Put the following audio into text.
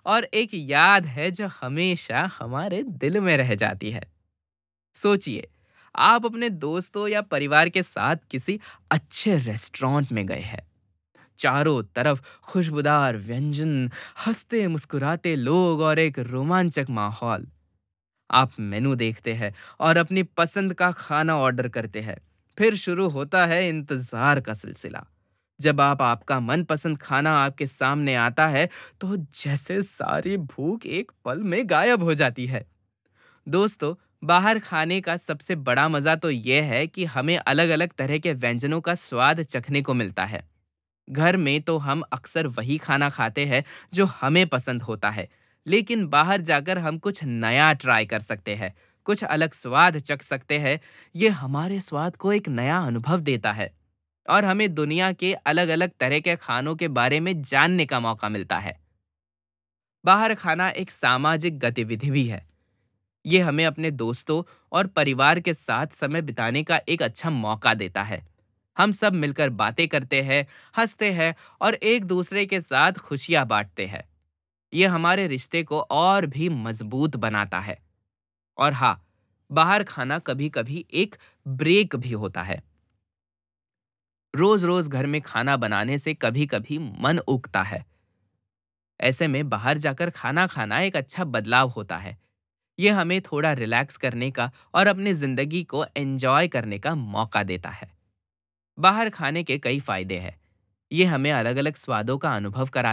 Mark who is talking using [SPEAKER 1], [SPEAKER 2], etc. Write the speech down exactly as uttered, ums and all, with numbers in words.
[SPEAKER 1] और एक याद है जो हमेशा हमारे दिल में रह जाती है। सोचिए, आप अपने दोस्तों या परिवार के साथ किसी अच्छे रेस्टोरेंट में गए हैं। चारों तरफ खुशबूदार व्यंजन, हंसते मुस्कुराते लोग और एक रोमांचक माहौल। आप मेनू देखते हैं और अपनी पसंद का खाना ऑर्डर करते हैं। फिर शुरू होता है इंतजार का सिलसिला। जब आप आपका मनपसंद खाना आपके सामने आता है, तो जैसे सारी भूख एक पल में गायब हो जाती है। दोस्तों, बाहर खाने का सबसे बड़ा मजा तो यह है कि हमें अलग-अलग तरह के व्यंजनों का स्वाद चखने को मिलता है। घर में तो हम अक्सर वही खाना खाते हैं जो हमें पसंद होता है, लेकिन बाहर जाकर हम कुछ नया ट्राई कर सकते हैं, कुछ अलग स्वाद चख सकते हैं। ये हमारे स्वाद को एक नया अनुभव देता है और हमें दुनिया के अलग-अलग तरह के खानों के बारे में जानने का मौका मिलता है। बाहर खाना एक सामाजिक गतिविधि भी है। ये हमें अपने दोस्तों और परिवार के साथ समय बिताने का एक अच्छा मौका देता है। हम सब मिलकर बातें करते हैं, हंसते हैं और एक दूसरे के साथ खुशियां बांटते हैं। ये हमारे रिश्ते को और भी मजबूत बनाता है। और हाँ, बाहर खाना कभी-कभी एक ब्रेक भी होता है। रोज-रोज घर में खाना बनाने से कभी-कभी मन उगता है। ऐसे में बाहर जाकर खाना खाना एक अच्छा बदलाव होता है। ये हमें थोड़ा रिलैक्स करने का और अपनी जिंदगी को एंजॉय करने का मौका देता है। बाहर खाने के कई फायदे हैं। ये हमें अलग-अलग स्वादों का अनुभव कराता